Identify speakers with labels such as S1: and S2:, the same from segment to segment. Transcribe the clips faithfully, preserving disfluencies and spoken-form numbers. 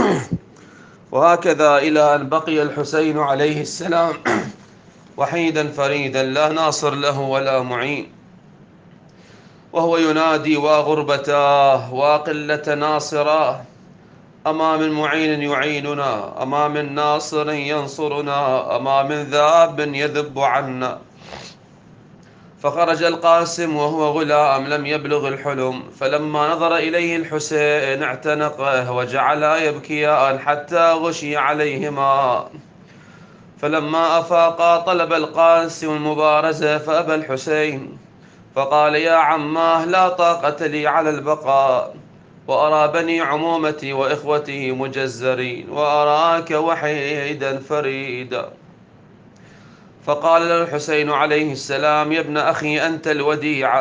S1: وهكذا إلى أن بقي الحسين عليه السلام وحيدا فريدا لا ناصر له ولا معين، وهو ينادي وغربتاه وقلة ناصراه، أما من معين يعيننا، أما من ناصر ينصرنا، أما من ذاب يذب عنا. فخرج القاسم وهو غلام لم يبلغ الحلم، فلما نظر إليه الحسين اعتنقه وجعلا يبكيان حتى غشي عليهما. فلما أفاقا طلب القاسم المبارزة فأبى الحسين، فقال: يا عماه لا طاقة لي على البقاء، وأرى بني عمومتي وإخوتي مجزرين، وأراك وحيدا فريدا. فقال له الحسين عليه السلام: يا ابن أخي أنت الوديع.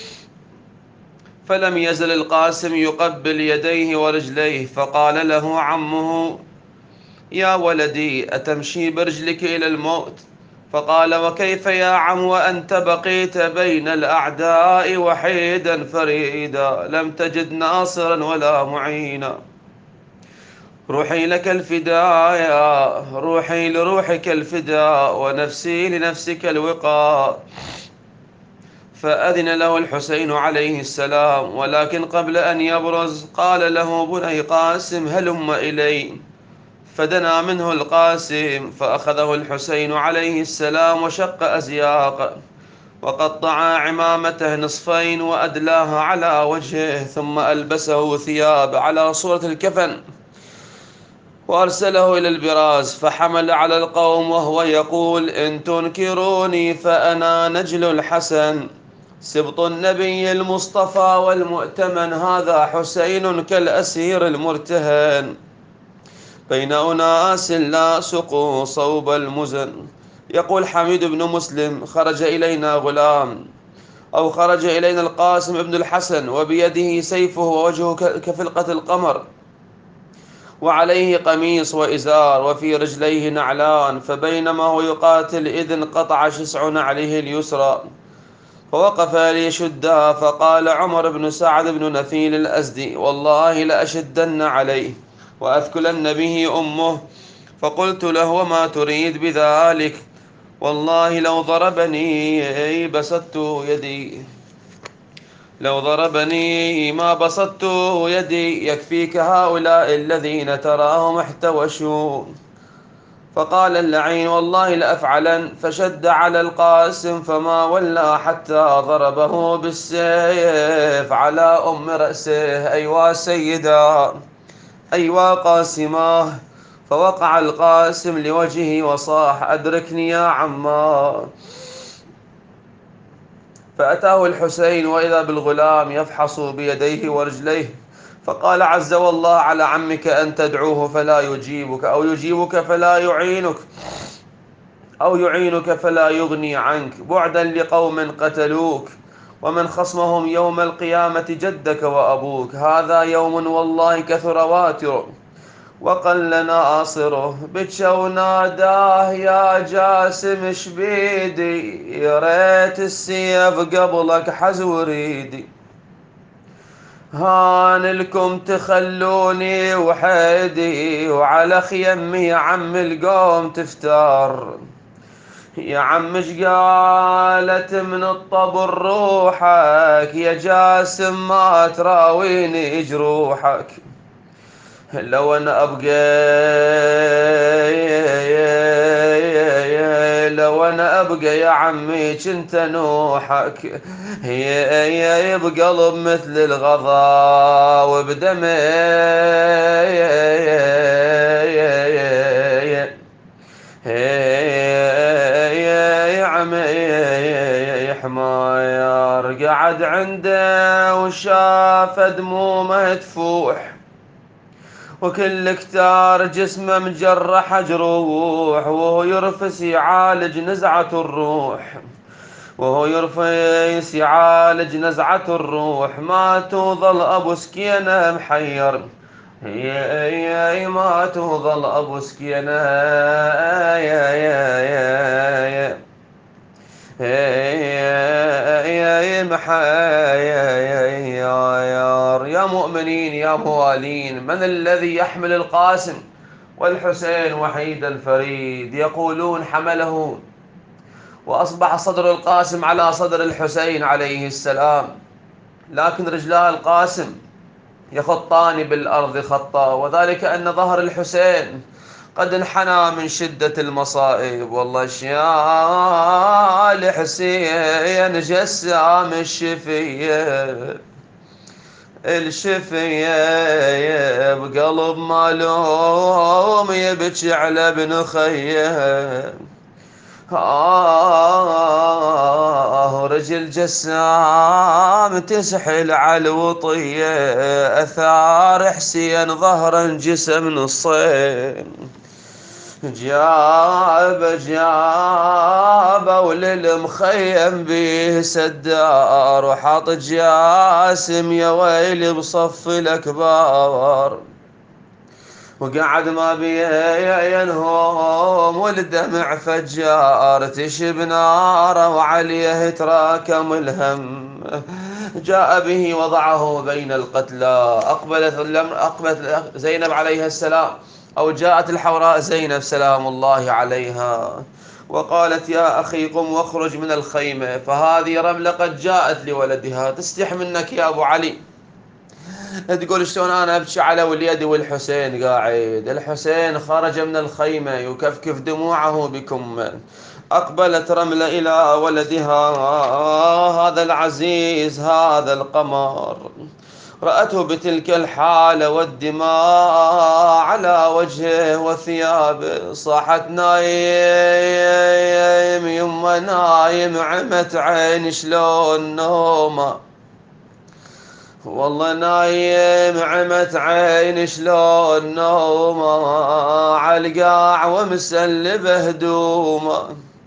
S1: فلم يزل القاسم يقبل يديه ورجليه، فقال له عمه: يا ولدي أتمشي برجلك إلى الموت؟ فقال: وكيف يا عم وأنت بقيت بين الأعداء وحيدا فريدا، لم تجد ناصرا ولا معينا. روحي لك الفداء يا روحي لروحك الفداء، ونفسي لنفسك الوقاء. فأذن له الحسين عليه السلام، ولكن قبل أن يبرز قال له: بني قاسم هلم إلي. فدنا منه القاسم فأخذه الحسين عليه السلام وشق أزياقه، وقطع عمامته نصفين وأدلاها على وجهه، ثم ألبسه ثياب على صورة الكفن، وأرسله إلى البراز، فحمل على القوم وهو يقول: إن تنكروني فأنا نجل الحسن سبط النبي المصطفى والمؤتمن، هذا حسين كالأسير المرتهن بين أناس لا سقوا صوب المزن. يقول حميد بن مسلم: خرج إلينا غلام أو خرج إلينا القاسم ابن الحسن وبيده سيفه ووجهه كفلقة القمر، وعليه قميص وإزار، وفي رجليه نعلان، فبينما هو يقاتل إذ انقطع شسع نعله اليسرى، فوقف ليشدها، فقال عمر بن سعد بن نفيل الأزدي: والله لأشدن عليه وأثكلن به أمه. فقلت له: وما تريد بذلك؟ والله لو ضربني بسطت يدي لو ضربني ما بسطت يدي، يكفيك هؤلاء الذين تراهم احتوشوا. فقال اللعين: والله لأفعلن. فشد على القاسم فما ولى حتى ضربه بالسيف على أم رأسه: أيوا سيدا، أيوا قاسماه. فوقع القاسم لوجهه وصاح: أدركني يا عما. فأتاه الحسين وإذا بالغلام يفحص بيديه ورجليه، فقال: عز والله على عمك أن تدعوه فلا يجيبك، أو يجيبك فلا يعينك، أو يعينك فلا يغني عنك، بعدا لقوم قتلوك ومن خصمهم يوم القيامة جدك وأبوك. هذا يوم والله كثر واتره وقل ناصره، بتشو ناداه يا جاسم شبيدي، يا ريت السيف قبلك حز وريدي، هان لكم تخلوني وحيدي، وعلى خيمي يا عم القوم تفتر. يا عم اش قالت من الطبر روحك، يا جاسم ما تراويني جروحك. لو انا ابقى لو انا ابقى يا عمي كنت نوحك، هي بقلب مثل الغضا وبدمي يا عمي حماير. قعد عنده وشاف دمومه تفوح، وكل كتار جسمه مجرح جروح، وهو يرفس يعالج نزعة الروح، وهو يرفس يعالج نزعة الروح. ما توظل أبو سكينة محير، يا يا ما توظل أبو سكينة يا يا يا يا محير. يا مؤمنين يا موالين، من الذي يحمل القاسم والحسين وحيدا فريد؟ يقولون حمله، وأصبح صدر القاسم على صدر الحسين عليه السلام، لكن رجلا القاسم يخطان بالأرض خطا، وذلك أن ظهر الحسين قد انحنى من شدة المصائب. والله شيال حسين جسام الشفية، الشفية بقلب مالوم يبكي على ابن خيه. آه رجل جسام تسحل على الوطية، أثار حسين ظهرا جسم نصين. جاب جاب وللمخيم بيه سدار، وحاط جاسم يا ويلي بصف الأكبار، وقعد ما بيه ينهوم والدمع فجار، تشب ناره وعليه تراكم الهم. جاء به وضعه بين القتلى. أقبلت أقبلت زينب عليها السلام، أو جاءت الحوراء زينب سلام الله عليها، وقالت يا أخي قم واخرج من الخيمة، فهذه رملة قد جاءت لولدها تستح منك يا أبو علي. تقول شلون انا ابكي على وليدي والحسين قاعد؟ الحسين خرج من الخيمة يكفكف دموعه بكم. أقبلت رملة إلى ولدها هذا العزيز هذا القمر، رأته بتلك الحالة والدماء على وجهه وثيابه، صاحت نايم يما نايم، عمت عين شلون نومه، والله نايم عمت عين شلون نومه، عالقاع ومسلبه هدومه.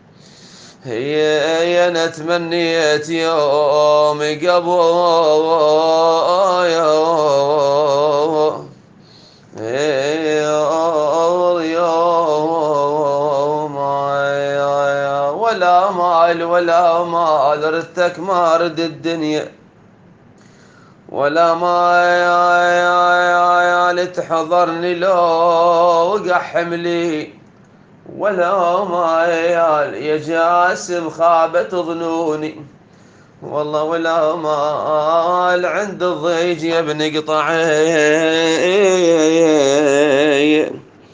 S1: هي انا تمنيت يوم قبل يوم، ولا مال ولا مال ردتك ما رد الدنيا، ولا ما تحضرني لو وقع حملي، ولا ما يا جاسم خابت ظنوني، والله ولا مال عند الضيج يا ابن قطعي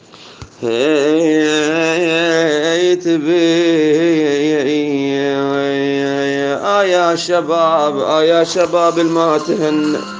S1: تبي. آه يا شباب، آه يا شباب الما تهنى.